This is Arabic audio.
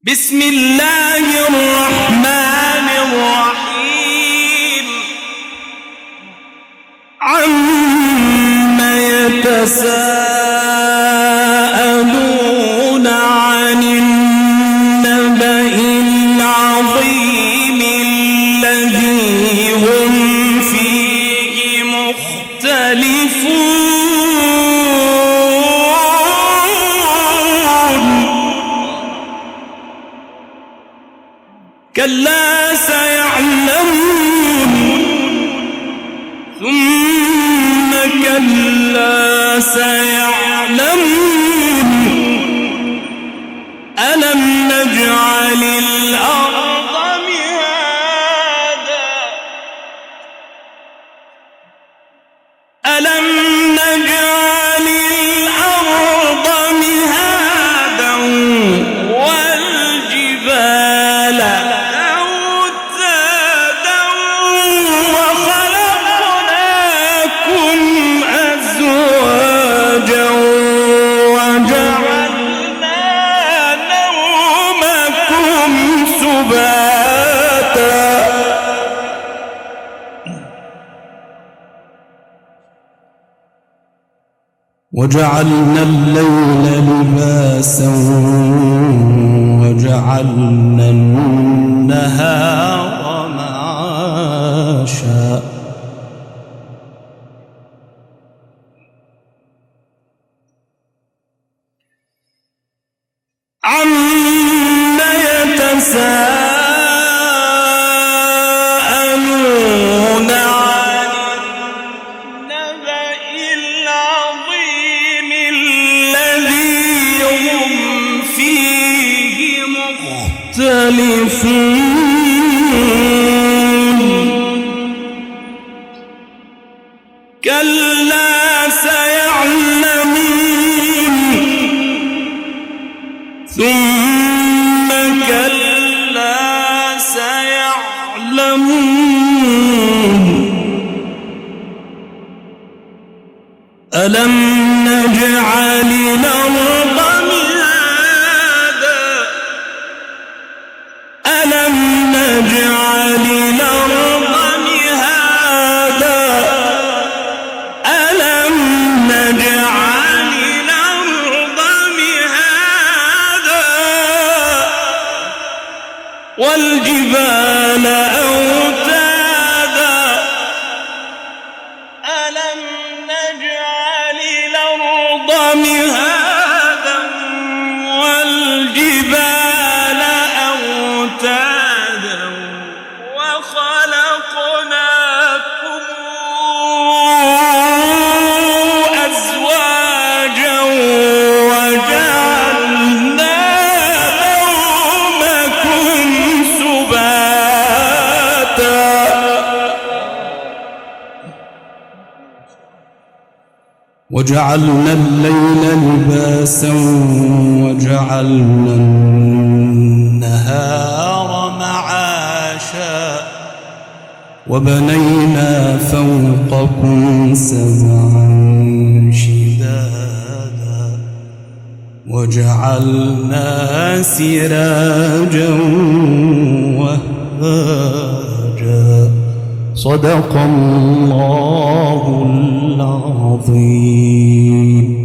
بسم الله الرحمن الرحيم عما يتساءلون عن النبأ العظيم الذي هم فيه مختلفون كلا سيعلمون ثم كلا سيعلمون ألم نجعل الأرض مهادا ألم نجعل الأرض مهادا والجبال وجعلنا الليل لباسا وجعلنا النهار معاشا عما يتساءلون عن النبأ العظيم الذي هم فيه مختلفون كلا سيعلمون ثم كلا سيعلمون ألم نجعل الأرض مهادا ألم نجعل الأرض مهادا ألم نجعل الأرض مهادا والجبال أوتادا ألم نجعل الأرض مهادا والجبال أوتادا وخلقناكم أزواجا وجعلنا نومكم سباتا وجعلنا الليل لباسا وجعلنا النهار معاشا وبنينا فوقكم سبعا شدادا وجعلنا سراجا وهاجا صدق الله العظيم.